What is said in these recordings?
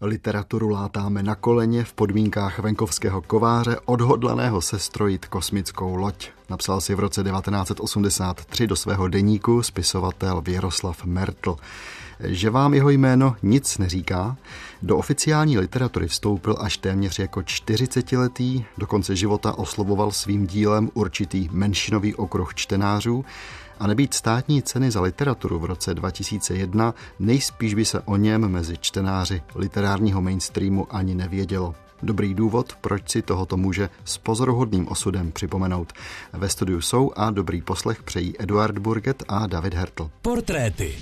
Literaturu látáme na koleně v podmínkách venkovského kováře odhodlaného sestrojit kosmickou loď. Napsal si v roce 1983 do svého deníku spisovatel Věroslav Mertl. Že vám jeho jméno nic neříká? Do oficiální literatury vstoupil až téměř jako 40letý, do konce života oslovoval svým dílem určitý menšinový okruh čtenářů a nebýt státní ceny za literaturu v roce 2001, nejspíš by se o něm mezi čtenáři literárního mainstreamu ani nevědělo. Dobrý důvod, proč si tohoto muže s pozoruhodným osudem připomenout. Ve studiu jsou a dobrý poslech přejí Eduard Burget a David Hertl. Portréty.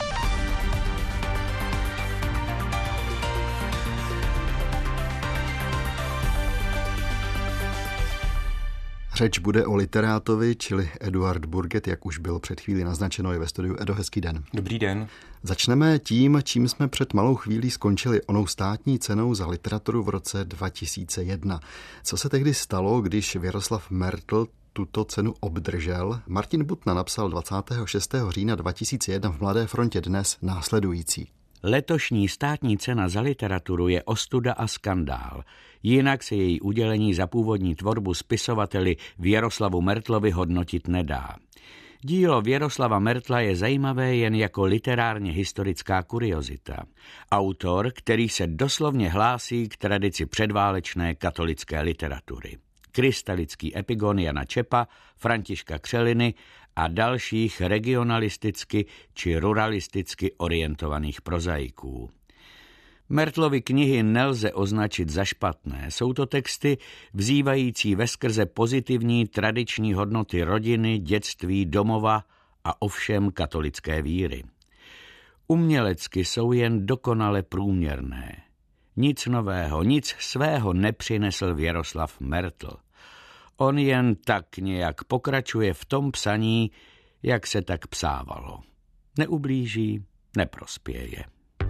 Řeč bude o literátovi, čili Eduard Burget, jak už bylo před chvílí naznačeno, je ve studiu. Edo, hezký den. Dobrý den. Začneme tím, čím jsme před malou chvílí skončili, onou státní cenou za literaturu v roce 2001. Co se tehdy stalo, když Věroslav Mertl tuto cenu obdržel? Martin Butna napsal 26. října 2001 v Mladé frontě Dnes následující. Letošní státní cena za literaturu je ostuda a skandál. Jinak se její udělení za původní tvorbu spisovateli Věroslavu Mertlovi hodnotit nedá. Dílo Věroslava Mertla je zajímavé jen jako literárně historická kuriozita. Autor, který se doslovně hlásí k tradici předválečné katolické literatury. Krystalický epigon Jana Čepa, Františka Křeliny a dalších regionalisticky či ruralisticky orientovaných prozaiků. Mertlovy knihy nelze označit za špatné. Jsou to texty vzývající veskrze pozitivní tradiční hodnoty rodiny, dětství, domova a ovšem katolické víry. Umělecky jsou jen dokonale průměrné. Nic nového, nic svého nepřinesl Věroslav Mertl. On jen tak nějak pokračuje v tom psaní, jak se tak psávalo. Neublíží, neprospěje.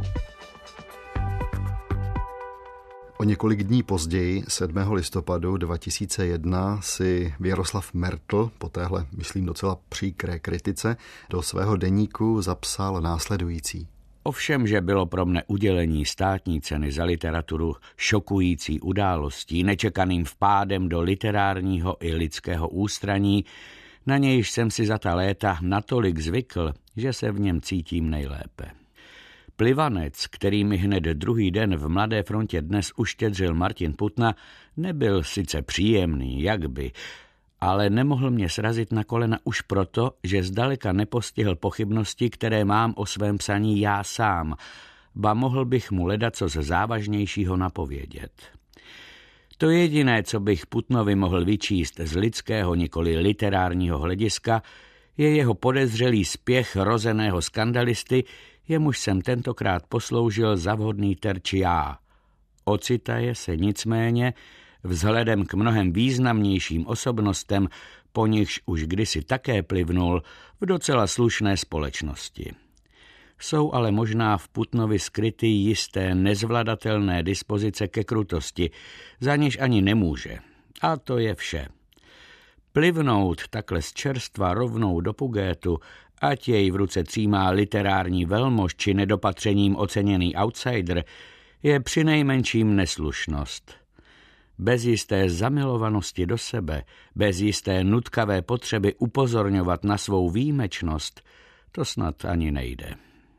O několik dní později, 7. listopadu 2001, si Věroslav Mertl po téhle, myslím, docela příkré kritice do svého deníku zapsal následující. Ovšem, že bylo pro mne udělení státní ceny za literaturu šokující událostí, nečekaným vpádem do literárního i lidského ústraní, na nějž jsem si za ta léta natolik zvykl, že se v něm cítím nejlépe. Plivanec, který mi hned druhý den v Mladé frontě Dnes uštědřil Martin Putna, nebyl sice příjemný, jak by, ale nemohl mě srazit na kolena už proto, že zdaleka nepostihl pochybnosti, které mám o svém psaní já sám, ba mohl bych mu ledaco ze závažnějšího napovědět. To jediné, co bych Putnovi mohl vyčíst z lidského, nikoli literárního hlediska, je jeho podezřelý spěch rozeného skandalisty, jemuž jsem tentokrát posloužil za vhodný terč já. Ocitaje se nicméně, vzhledem k mnohem významnějším osobnostem, po nichž už kdysi také plivnul, v docela slušné společnosti. Jsou ale možná v Putnovi skryty jisté nezvladatelné dispozice ke krutosti, za něž ani nemůže. A to je vše. Plivnout takhle z čerstva rovnou do pugétu, ať jej v ruce třímá literární velmož či nedopatřením oceněný outsider, je přinejmenším neslušnost. Bez jisté zamilovanosti do sebe, bez jisté nutkavé potřeby upozorňovat na svou výjimečnost, to snad ani nejde.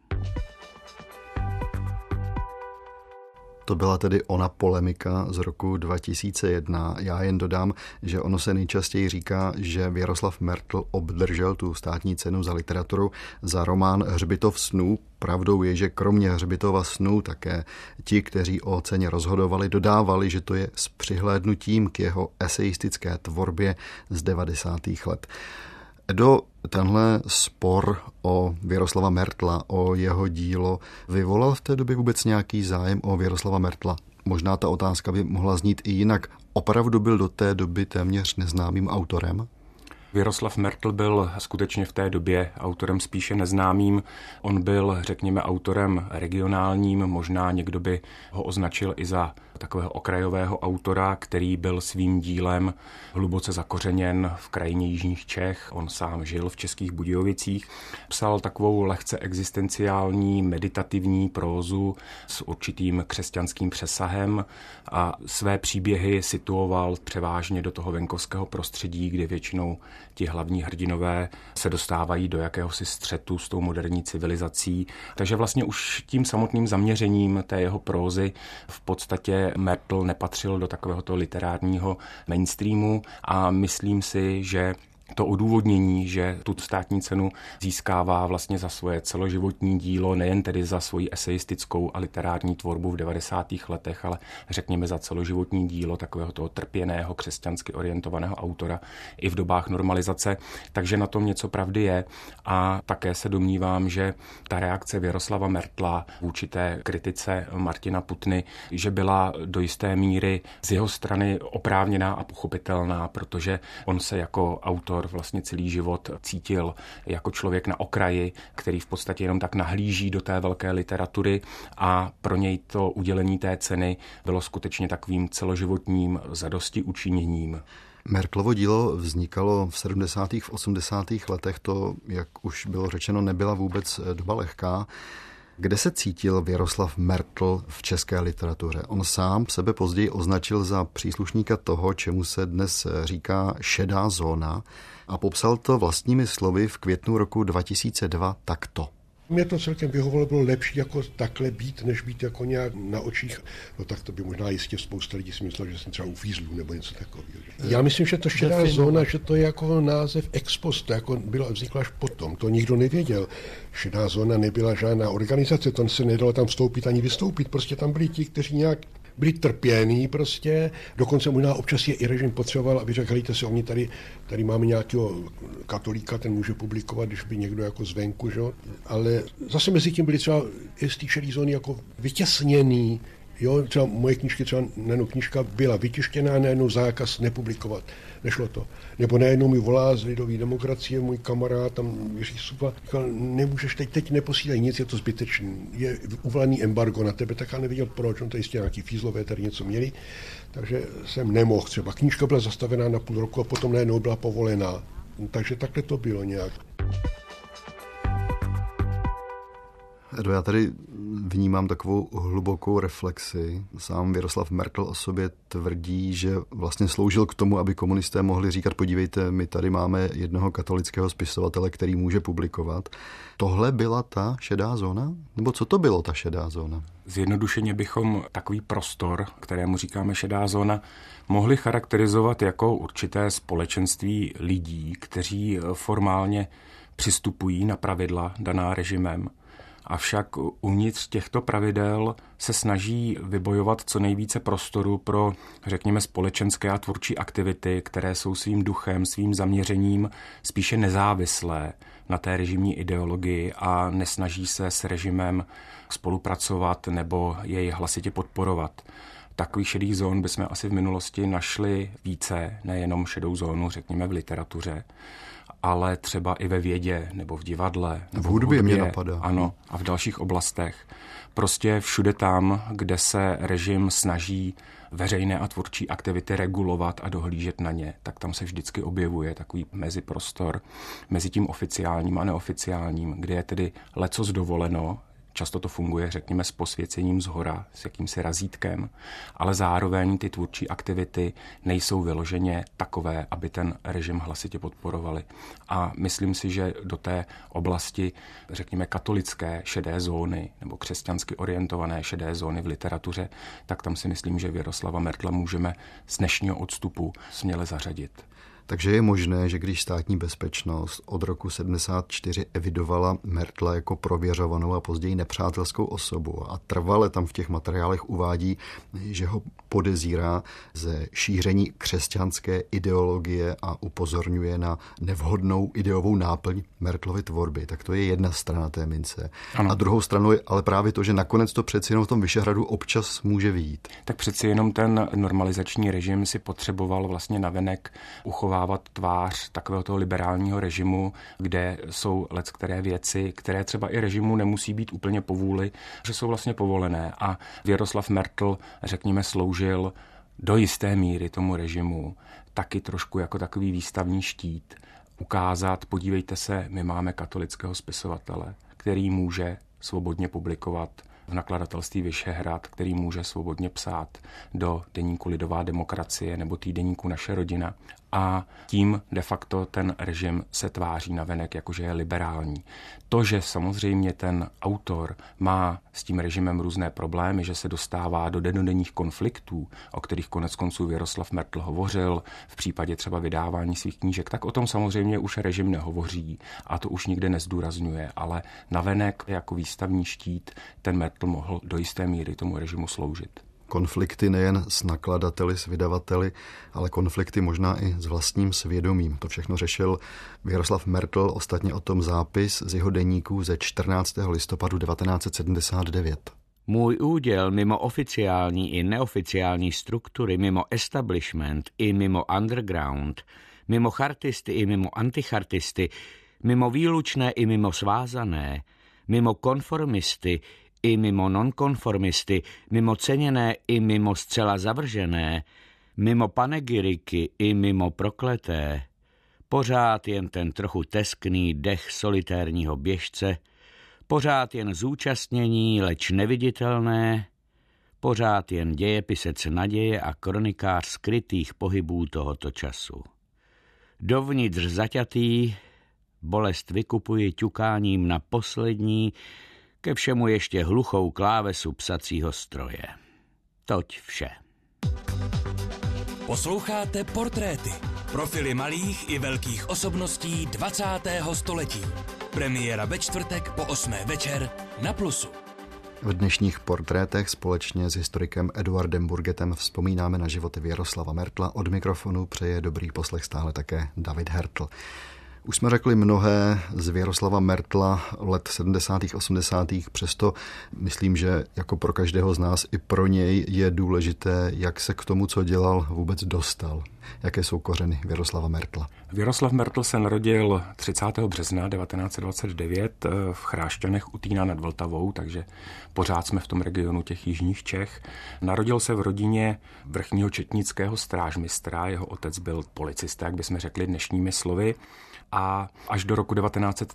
To byla tedy ona polemika z roku 2001. Já jen dodám, že ono se nejčastěji říká, že Věroslav Mertl obdržel tu státní cenu za literaturu za román Hřbitov snů. Pravdou je, že kromě Hřbitova snů také ti, kteří o ceně rozhodovali, dodávali, že to je s přihlédnutím k jeho esejistické tvorbě z 90. let. Edo, tenhle spor o Věroslava Mertla, o jeho dílo, vyvolal v té době vůbec nějaký zájem o Věroslava Mertla? Možná ta otázka by mohla znít i jinak. Opravdu byl do té doby téměř neznámým autorem? Věroslav Mertl byl skutečně v té době autorem spíše neznámým. On byl, řekněme, autorem regionálním, možná někdo by ho označil i za takového okrajového autora, který byl svým dílem hluboce zakořeněn v krajině jižních Čech. On sám žil v Českých Budějovicích. Psal takovou lehce existenciální, meditativní prózu s určitým křesťanským přesahem a své příběhy situoval převážně do toho venkovského prostředí, kde většinou ti hlavní hrdinové se dostávají do jakéhosi střetu s tou moderní civilizací. Takže vlastně už tím samotným zaměřením té jeho prózy v podstatě Mertl nepatřil do takovéhoto literárního mainstreamu a myslím si, že to odůvodnění, že tu státní cenu získává vlastně za svoje celoživotní dílo, nejen tedy za svoji eseistickou a literární tvorbu v 90. letech, ale řekněme za celoživotní dílo takového toho trpěného, křesťansky orientovaného autora i v dobách normalizace, takže na tom něco pravdy je a také se domnívám, že ta reakce Věroslava Mertla vůči té kritice Martina Putny, že byla do jisté míry z jeho strany oprávněná a pochopitelná, protože on se jako autor vlastně celý život cítil jako člověk na okraji, který v podstatě jenom tak nahlíží do té velké literatury a pro něj to udělení té ceny bylo skutečně takovým celoživotním zadostiučiněním. Mertlovo dílo vznikalo v 70. v 80. letech, to, jak už bylo řečeno, nebyla vůbec doba lehká. Kde se cítil Věroslav Mertl v české literatuře? On sám sebe později označil za příslušníka toho, čemu se dnes říká šedá zóna a popsal to vlastními slovy v květnu roku 2002 takto. Mě to celkem vyhovovalo, bylo lepší jako takhle být, než být jako nějak na očích. No tak to by možná jistě spousta lidí si myslel, že jsem třeba uvízlů nebo něco takového. Já myslím, že to šedá zóna, že to je jako název ex post, jako vznikla až potom. To nikdo nevěděl. Šedá zóna nebyla žádná organizace, to se nedalo tam vstoupit ani vystoupit. Prostě tam byli ti, kteří nějak byli trpění prostě, dokonce možná občas je i režim potřeboval, aby řekl, hejte se, oni tady máme nějakého katolíka, ten může publikovat, když by někdo jako zvenku, že? Ale zase mezi tím byli třeba i z té šedé zóny jako vytěsněný, jo, třeba moje knížky, třeba najednou knížka byla vytištěná, najednou zákaz nepublikovat, nešlo to. Nebo najednou mi volá z Lidové demokracie, můj kamarád, tam Jiří Supa, říkal, nemůžeš teď neposílej nic, je to zbytečný, je uvalený embargo na tebe, tak já nevěděl proč, on to jistě nějaký fízlové tady něco měli, takže jsem nemohl třeba. Knížka byla zastavená na půl roku a potom najednou byla povolená, takže takhle to bylo nějak. Edo, já tady vnímám takovou hlubokou reflexi. Sám Věroslav Mertl o sobě tvrdí, že vlastně sloužil k tomu, aby komunisté mohli říkat, podívejte, my tady máme jednoho katolického spisovatele, který může publikovat. Tohle byla ta šedá zóna? Nebo co to bylo ta šedá zóna? Zjednodušeně bychom takový prostor, kterému říkáme šedá zóna, mohli charakterizovat jako určité společenství lidí, kteří formálně přistupují na pravidla daná režimem, avšak uvnitř těchto pravidel se snaží vybojovat co nejvíce prostoru pro, řekněme, společenské a tvůrčí aktivity, které jsou svým duchem, svým zaměřením spíše nezávislé na té režimní ideologii a nesnaží se s režimem spolupracovat nebo jej hlasitě podporovat. Takových šedých zón bychom asi v minulosti našli více, nejenom šedou zónu, řekněme, v literatuře, ale třeba i ve vědě, nebo v divadle. Nebo v hudbě mě napadá. Ano, a v dalších oblastech. Prostě všude tam, kde se režim snaží veřejné a tvůrčí aktivity regulovat a dohlížet na ně, tak tam se vždycky objevuje takový meziprostor mezi tím oficiálním a neoficiálním, kde je tedy lecos dovoleno. Často to funguje, řekněme, s posvěcením zhora, s jakýmsi razítkem, ale zároveň ty tvůrčí aktivity nejsou vyloženě takové, aby ten režim hlasitě podporovali. A myslím si, že do té oblasti, řekněme, katolické šedé zóny nebo křesťansky orientované šedé zóny v literatuře, tak tam si myslím, že Věroslava Mertla můžeme z dnešního odstupu směle zařadit. Takže je možné, že když státní bezpečnost od roku 74 evidovala Mertla jako prověřovanou a později nepřátelskou osobu a trvale tam v těch materiálech uvádí, že ho podezírá ze šíření křesťanské ideologie a upozorňuje na nevhodnou ideovou náplň Mertlovy tvorby, tak to je jedna strana té mince. Ano. A druhou stranou je ale právě to, že nakonec to přeci jenom v tom Vyšehradu občas může vyjít. Tak přeci jenom ten normalizační režim si potřeboval vlastně navenek uchovat zachovávat tvář takového toho liberálního režimu, kde jsou leckteré věci, které třeba i režimu nemusí být úplně po vůli, že jsou vlastně povolené. A Věroslav Mertl, řekněme, sloužil do jisté míry tomu režimu taky trošku jako takový výstavní štít. Ukázat, podívejte se, my máme katolického spisovatele, který může svobodně publikovat v nakladatelství Vyšehrad, který může svobodně psát do deníku Lidová demokracie nebo týdeníku Naše rodina. A tím de facto ten režim se tváří navenek, jakože je liberální. To, že samozřejmě ten autor má s tím režimem různé problémy, že se dostává do dennodenních konfliktů, o kterých konec konců Věroslav Mertl hovořil, v případě třeba vydávání svých knížek, tak o tom samozřejmě už režim nehovoří a to už nikde nezdůrazňuje, ale navenek jako výstavní štít ten Mertl mohl do jisté míry tomu režimu sloužit. Konflikty nejen s nakladateli, s vydavateli, ale konflikty možná i s vlastním svědomím. To všechno řešil Věroslav Mertl, ostatně o tom zápis z jeho deníku ze 14. listopadu 1979. Můj úděl mimo oficiální i neoficiální struktury, mimo establishment i mimo underground, mimo chartisty i mimo antichartisty, mimo výlučné i mimo svázané, mimo konformisty i mimo nonkonformisty, mimo ceněné i mimo zcela zavržené, mimo panegyriky i mimo prokleté, pořád jen ten trochu teskný dech solitérního běžce, pořád jen zúčastnění, leč neviditelné, pořád jen dějepisec naděje a kronikář skrytých pohybů tohoto času. Dovnitř zaťatý, bolest vykupuji ťukáním na poslední, ke všemu ještě hluchou klávesu psacího stroje. Toť vše. Posloucháte Portréty. Profily malých i velkých osobností 20. století. Premiéra ve čtvrtek po 8. večer na Plusu. V dnešních portrétech společně s historikem Eduardem Burgetem vzpomínáme na život Věroslava Mertla. Od mikrofonu přeje dobrý poslech stále také David Hertl. Už jsme řekli mnohé z Věroslava Mertla let 70. 80. Přesto myslím, že jako pro každého z nás i pro něj je důležité, jak se k tomu, co dělal, vůbec dostal. Jaké jsou kořeny Věroslava Mertla? Věroslav Mertl se narodil 30. března 1929 v Chrášťanech u Týna nad Vltavou, takže pořád jsme v tom regionu těch jižních Čech. Narodil se v rodině vrchního četnického strážmistra, jeho otec byl policista, jak bychom řekli dnešními slovy. A až do roku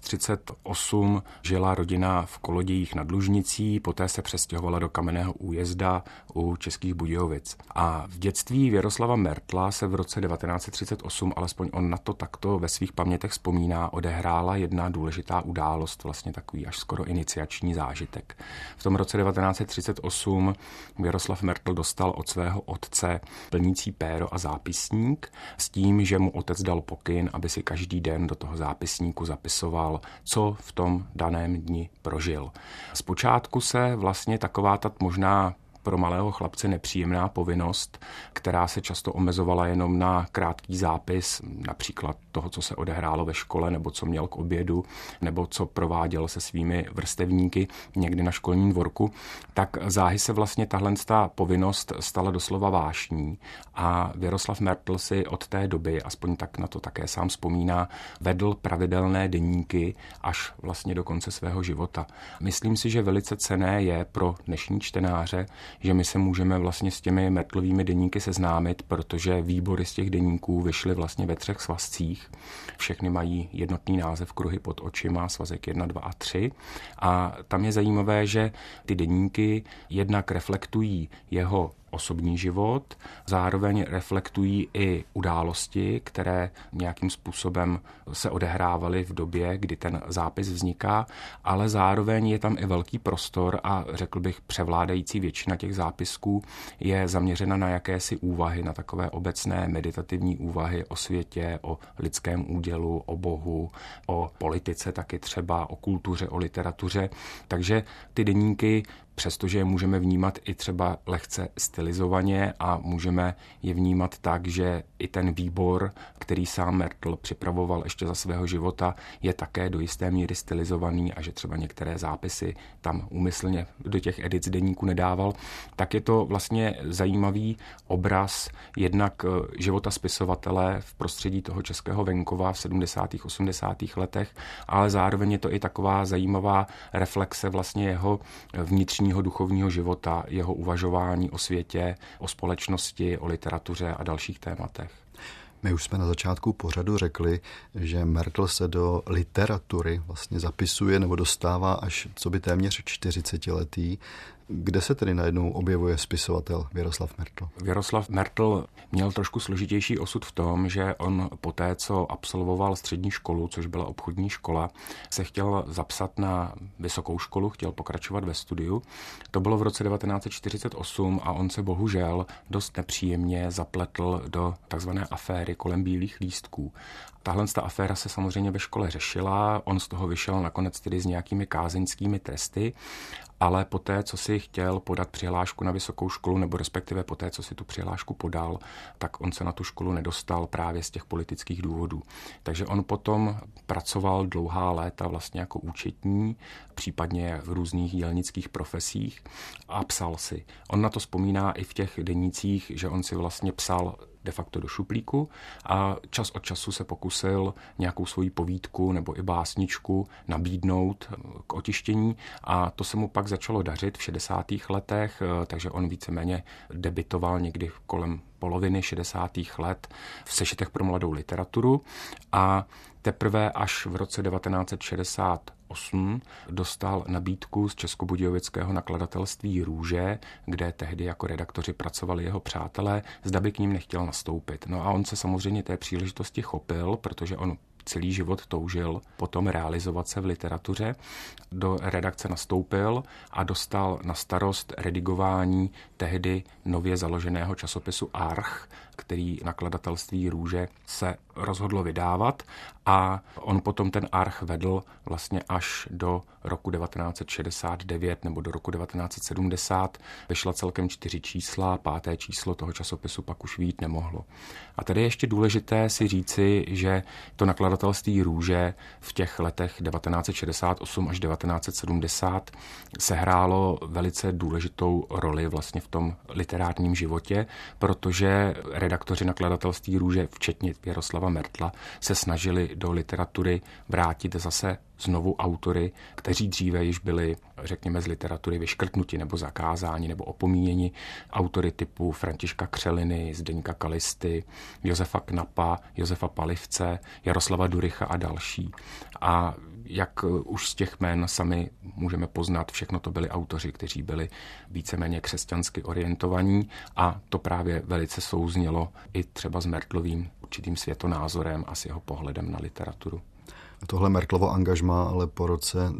1938 žila rodina v Kolodějích nad Lužnicí, poté se přestěhovala do Kamenného Újezda u Českých Budějovic. A v dětství Věroslava Mertla se v roce 1938, alespoň on na to takto ve svých pamětech vzpomíná, odehrála jedna důležitá událost, vlastně takový až skoro iniciační zážitek. V tom roce 1938 Věroslav Mertl dostal od svého otce plnící péro a zápisník s tím, že mu otec dal pokyn, aby si každý den do toho zápisníku zapisoval, co v tom daném dni prožil. Zpočátku se vlastně taková ta možná pro malého chlapce nepříjemná povinnost, která se často omezovala jenom na krátký zápis, například toho, co se odehrálo ve škole, nebo co měl k obědu, nebo co prováděl se svými vrstevníky někdy na školním dvorku, tak záhy se vlastně tahle povinnost stala doslova vášní a Věroslav Mertl si od té doby, aspoň tak na to také sám vzpomíná, vedl pravidelné deníky až vlastně do konce svého života. Myslím si, že velice cenné je pro dnešní čtenáře, že my se můžeme vlastně s těmi Mertlovými deníky seznámit, protože výbory z těch deníků vyšly vlastně ve 3 svazcích. Všechny mají jednotný název Kruhy pod očima, svazek 1, 2 a 3. A tam je zajímavé, že ty deníky jednak reflektují jeho osobní život, zároveň reflektují i události, které nějakým způsobem se odehrávaly v době, kdy ten zápis vzniká, ale zároveň je tam i velký prostor a řekl bych převládající většina těch zápisků je zaměřena na jakési úvahy, na takové obecné meditativní úvahy o světě, o lidském údělu, o Bohu, o politice taky třeba, o kultuře, o literatuře. Takže ty deníky přestože je můžeme vnímat i třeba lehce stylizovaně a můžeme je vnímat tak, že i ten výbor, který sám Mertl připravoval ještě za svého života, je také do jisté míry stylizovaný a že třeba některé zápisy tam úmyslně do těch edic deníku nedával, tak je to vlastně zajímavý obraz jednak života spisovatele v prostředí toho českého venkova v 70. 80. letech, ale zároveň je to i taková zajímavá reflexe vlastně jeho vnitřního duchovního života, jeho uvažování o světě, o společnosti, o literatuře a dalších tématech. My už jsme na začátku pořadu řekli, že Mertl se do literatury vlastně zapisuje nebo dostává až co by téměř 40letý. Kde se tedy najednou objevuje spisovatel Věroslav Mertl? Věroslav Mertl měl trošku složitější osud v tom, že on poté, co absolvoval střední školu, což byla obchodní škola, se chtěl zapsat na vysokou školu, chtěl pokračovat ve studiu. To bylo v roce 1948 a on se bohužel dost nepříjemně zapletl do takzvané aféry kolem bílých lístků. Tahle aféra se samozřejmě ve škole řešila, on z toho vyšel nakonec tedy s nějakými kázeňskými tresty, ale poté, co si chtěl podat přihlášku na vysokou školu, nebo respektive poté, co si tu přihlášku podal, tak on se na tu školu nedostal právě z těch politických důvodů. Takže on potom pracoval dlouhá léta vlastně jako účetní, případně v různých dělnických profesích a psal si. On na to vzpomíná i v těch denících, že on si vlastně psal de facto do šuplíku a čas od času se pokusil nějakou svoji povídku nebo i básničku nabídnout k otištění a to se mu pak začalo dařit v 60. letech, takže on víceméně debitoval někdy kolem poloviny 60. let v sešitech pro mladou literaturu a teprve až v roce 1968 dostal nabídku z českobudějovického nakladatelství Růže, kde tehdy jako redaktoři pracovali jeho přátelé, zda by k ním nechtěl nastoupit. No a on se samozřejmě té příležitosti chopil, protože on celý život toužil potom realizovat se v literatuře. Do redakce nastoupil a dostal na starost redigování tehdy nově založeného časopisu Arch, který nakladatelství Růže se rozhodlo vydávat a on potom ten Arch vedl vlastně až do roku 1969 nebo do roku 1970. Vyšla celkem 4 čísla, 5. číslo toho časopisu pak už vyjít nemohlo. A tady je ještě důležité si říci, že to nakladatelství Růže v těch letech 1968 až 1970 sehrálo velice důležitou roli vlastně v tom literárním životě, protože redaktoři nakladatelství Růže, včetně Věroslava Mertla, se snažili do literatury vrátit zase znovu autory, kteří dříve již byli, řekněme, z literatury vyškrtnuti nebo zakázáni nebo opomíjeni. Autory typu Františka Křeliny, Zdeňka Kalisty, Josefa Knapa, Josefa Palivce, Jaroslava Duricha a další. A jak už z těch jmen sami můžeme poznat, všechno to byli autoři, kteří byli víceméně křesťansky orientovaní a to právě velice souznělo i třeba s Mertlovým určitým světonázorem a s jeho pohledem na literaturu. Tohle Mertlovo angažmá ale po roce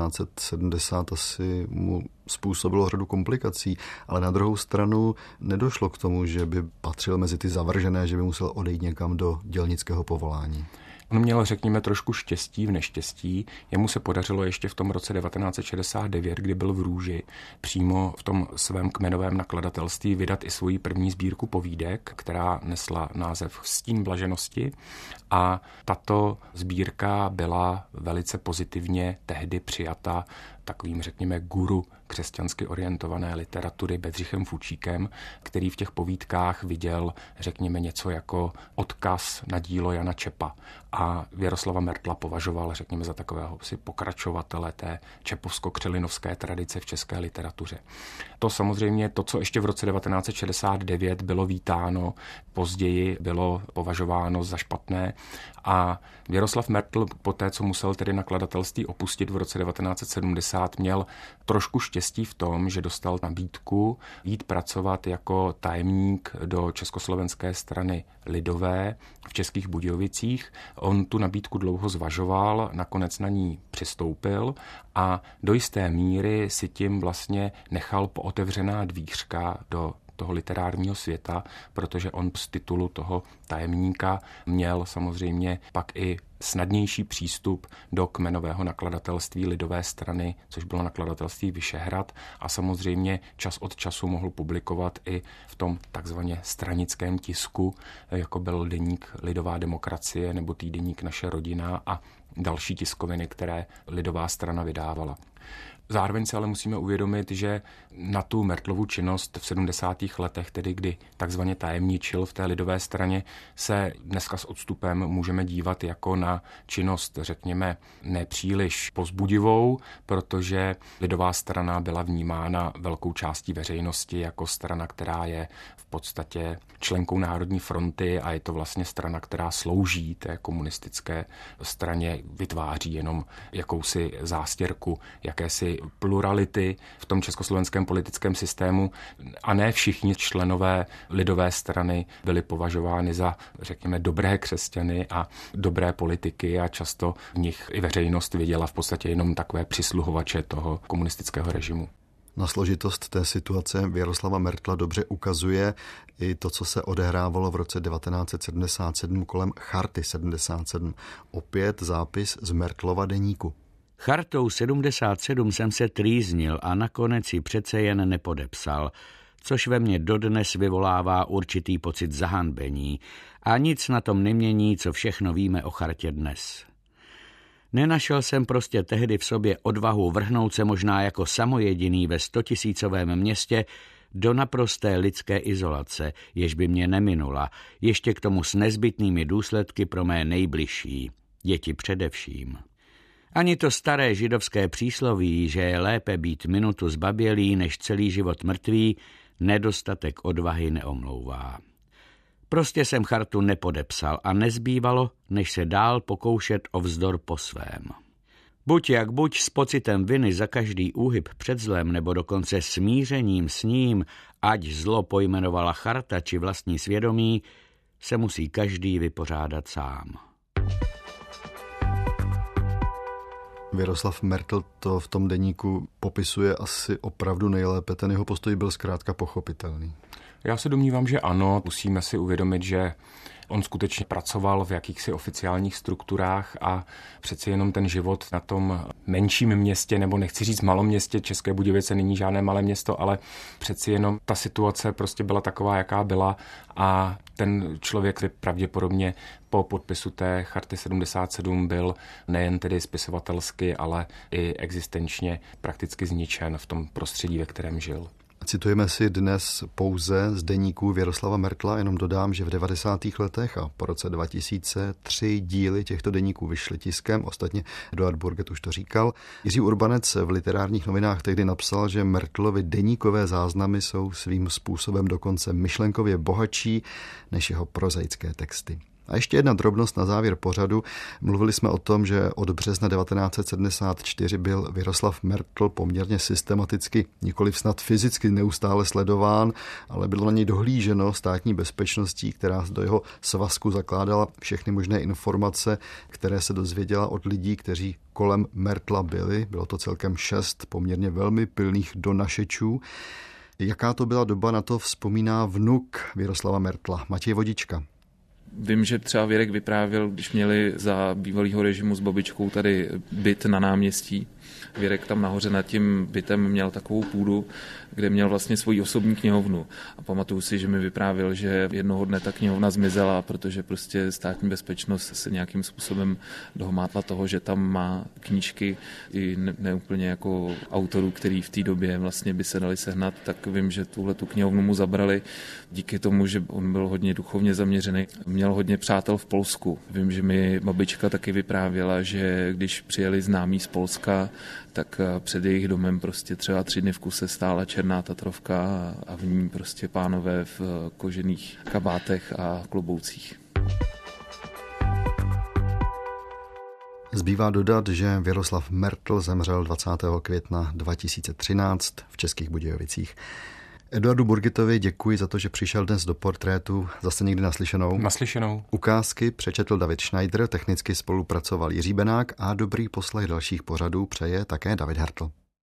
1970 asi mu způsobilo řadu komplikací, ale na druhou stranu nedošlo k tomu, že by patřil mezi ty zavržené, že by musel odejít někam do dělnického povolání. On měl, řekněme, trošku štěstí v neštěstí. Jemu se podařilo ještě v tom roce 1969, kdy byl v Růži, přímo v tom svém kmenovém nakladatelství vydat i svoji první sbírku povídek, která nesla název Stín blaženosti. A tato sbírka byla velice pozitivně tehdy přijata takovým, řekněme, guru křesťansky orientované literatury Bedřichem Fučíkem, který v těch povídkách viděl, řekněme, něco jako odkaz na dílo Jana Čepa. A Věroslava Mertla považoval, řekněme, za takového si pokračovatele té čepovsko-křelinovské tradice v české literatuře. To samozřejmě, to, co ještě v roce 1969 bylo vítáno, později bylo považováno za špatné a Věroslav Mertl poté, co musel tedy nakladatelství opustit v roce 1970, měl trošku štěstí v tom, že dostal nabídku jít pracovat jako tajemník do Československé strany lidové v Českých Budějovicích. On tu nabídku dlouho zvažoval, nakonec na ní přistoupil a do jisté míry si tím vlastně nechal pootevřená dvířka do toho literárního světa, protože on z titulu toho tajemníka měl samozřejmě pak i snadnější přístup do kmenového nakladatelství Lidové strany, což bylo nakladatelství Vyšehrad, a samozřejmě čas od času mohl publikovat i v tom takzvaně stranickém tisku, jako byl deník Lidová demokracie nebo týdeník Naše rodina a další tiskoviny, které Lidová strana vydávala. Zároveň si ale musíme uvědomit, že na tu Mertlovu činnost v 70. letech, tedy kdy takzvaně tajemničil v té Lidové straně, se dneska s odstupem můžeme dívat jako na činnost, řekněme, nepříliš povzbudivou, protože Lidová strana byla vnímána velkou částí veřejnosti jako strana, která je v podstatě členkou Národní fronty a je to vlastně strana, která slouží té komunistické straně, vytváří jenom jakousi zástěrku, jakési plurality v tom československém politickém systému a ne všichni členové Lidové strany byli považováni za, řekněme, dobré křesťany a dobré politiky a často v nich i veřejnost viděla v podstatě jenom takové přisluhovače toho komunistického režimu. Na složitost té situace Jaroslava Mertla dobře ukazuje i to, co se odehrávalo v roce 1977 kolem Charty 77. Opět zápis z Mertlova deníku. Chartou 77 jsem se trýznil a nakonec ji přece jen nepodepsal, což ve mně dodnes vyvolává určitý pocit zahanbení a nic na tom nemění, co všechno víme o chartě dnes. Nenašel jsem prostě tehdy v sobě odvahu vrhnout se možná jako samojediný ve 100 000 městě do naprosté lidské izolace, jež by mě neminula, ještě k tomu s nezbytnými důsledky pro mé nejbližší, děti především. Ani to staré židovské přísloví, že je lépe být minutu zbabělý než celý život mrtvý, nedostatek odvahy neomlouvá. Prostě jsem chartu nepodepsal a nezbývalo, než se dál pokoušet o vzdor po svém. Buď jak buď s pocitem viny za každý úhyb před zlem nebo dokonce smířením s ním, ať zlo pojmenovala charta či vlastní svědomí, se musí každý vypořádat sám. Jaroslav Mertl to v tom deníku popisuje asi opravdu nejlépe. Ten jeho postoj byl zkrátka pochopitelný. Já se domnívám, že ano. Musíme si uvědomit, že on skutečně pracoval v jakýchsi oficiálních strukturách a přeci jenom ten život na tom menším městě, nebo nechci říct maloměstě, České Budějovice není žádné malé město, ale přeci jenom ta situace prostě byla taková, jaká byla a ten člověk pravděpodobně po podpisu té Charty 77 byl nejen tedy spisovatelsky, ale i existenčně prakticky zničen v tom prostředí, ve kterém žil. Citujeme si dnes pouze z deníků Jaroslava Mertla, jenom dodám, že v 90. letech a po roce 2003 díly těchto deníků vyšly tiskem, ostatně Eduard Burget už to říkal. Jiří Urbanec v Literárních novinách tehdy napsal, že Mertlovy deníkové záznamy jsou svým způsobem dokonce myšlenkově bohatší než jeho prozaické texty. A ještě jedna drobnost na závěr pořadu. Mluvili jsme o tom, že od března 1974 byl Jaroslav Mertl poměrně systematicky, nikoliv snad fyzicky neustále sledován, ale bylo na něj dohlíženo státní bezpečností, která do jeho svazku zakládala všechny možné informace, které se dozvěděla od lidí, kteří kolem Mertla byli. Bylo to celkem 6 poměrně velmi pilných donašečů. Jaká to byla doba, na to vzpomíná vnuk Jaroslava Mertla, Matěj Vodička. Vím, že třeba Věrek vyprávěl, když měli za bývalého režimu s babičkou tady byt na náměstí. Věrek tam nahoře nad tím bytem měl takovou půdu, kde měl vlastně svoji osobní knihovnu. A pamatuju si, že mi vyprávěl, že jednoho dne ta knihovna zmizela, protože prostě státní bezpečnost se nějakým způsobem dohmátla toho, že tam má knížky i neúplně jako autorů, který v té době vlastně by se dali sehnat, tak vím, že tuhletu knihovnu mu zabrali. Díky tomu, že on byl hodně duchovně zaměřený, měl hodně přátel v Polsku. Vím, že mi babička taky vyprávěla, že když přijeli známí z Polska, tak před jejich domem prostě třeba 3 dny v kuse stála černá Tatrovka a v ní prostě pánové v kožených kabátech a kloboucích. Zbývá dodat, že Jaroslav Mertl zemřel 20. května 2013 v Českých Budějovicích. Eduardu Burgetovi děkuji za to, že přišel dnes do Portrétu. Zase někdy naslyšenou. Naslyšenou. Ukázky přečetl David Schneider, technicky spolupracoval Jiří Benák a dobrý poslech dalších pořadů přeje také David Hartl.